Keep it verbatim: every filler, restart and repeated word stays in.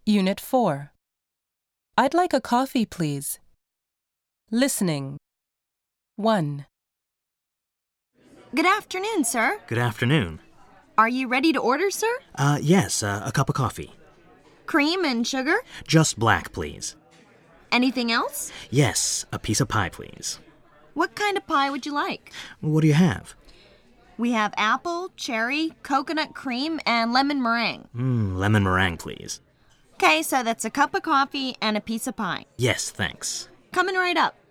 Unit four. I'd like a coffee, please. Listening. one. Good afternoon, sir. Good afternoon. Are you ready to order, sir? Uh, yes, uh, a cup of coffee. Cream and sugar? Just black, please. Anything else? Yes, a piece of pie, please. What kind of pie would you like? What do you have? We have apple, cherry, coconut cream, and lemon meringue. Mmm, lemon meringue, please. Okay, so that's a cup of coffee and a piece of pie. Yes, thanks. Coming right up.